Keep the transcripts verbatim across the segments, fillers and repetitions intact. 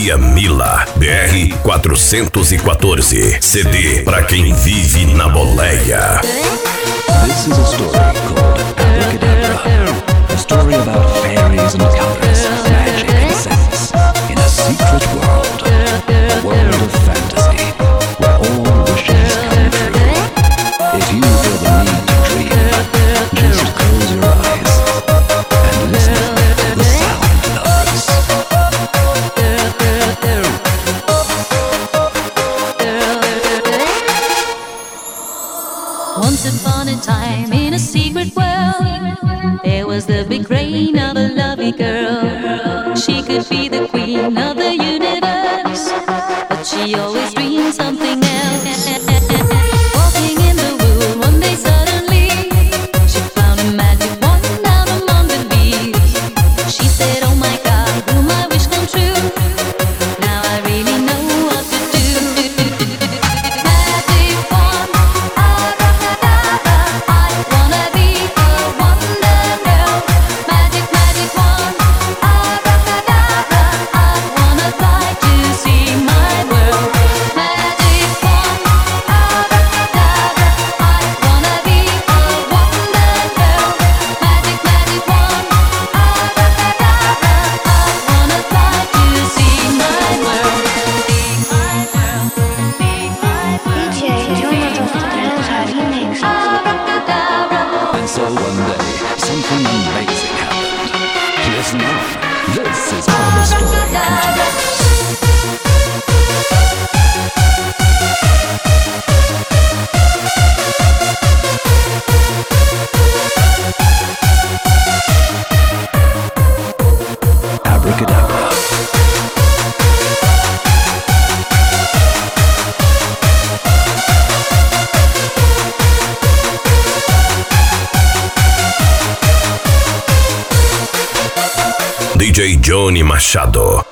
Livraria Mila, B R quatrocentos e quatorze. C D pra quem vive na boleia. This is a story called Abracadabra. A story about fairies and colors, magic and sense, in a secret world. A world of fantasy, where all wishes come true. If you feel the need to dream, just close your eyes and listen to the sound lovers. Once upon a time in a secret world, there was the big reign of a lovely girl. She could be the queen of the universe, but she always dreamed something else. Walking in the wood one day suddenly, she found a magic wand down among the leaves. She said, oh my God, will my wish come true? Now I really know what to do. Magic wand, abracadabra, I wanna be a wonder girl. Magic, magic wand, abracadabra, I wanna fly to see my world. Magic wand, abracadabra, I wanna be a wonder girl. Magic, magic wand, abracadabra, I wanna fly to see my world. See my world, see my world. D J Jonathan Rosa Remix. Abracadabra. And so one day, something amazing happened. Listen on, this is how the story continues. Abracadabra. D J Johnny Machado.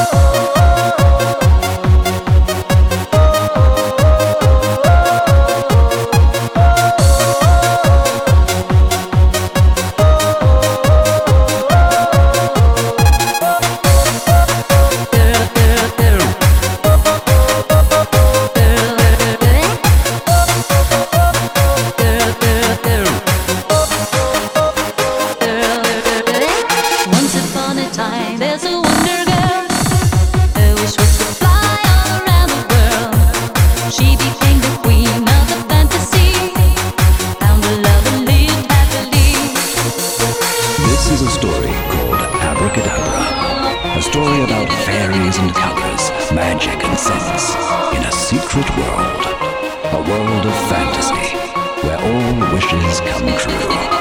Once upon a time, there's a wonder girl. Her wish was to fly all around the world. She became the queen of the fantasy. Found a love and lived happily. This is a story called Abracadabra. A story about fairies and colors, magic and sense, in a secret world. A world of fantasy, where all wishes come true.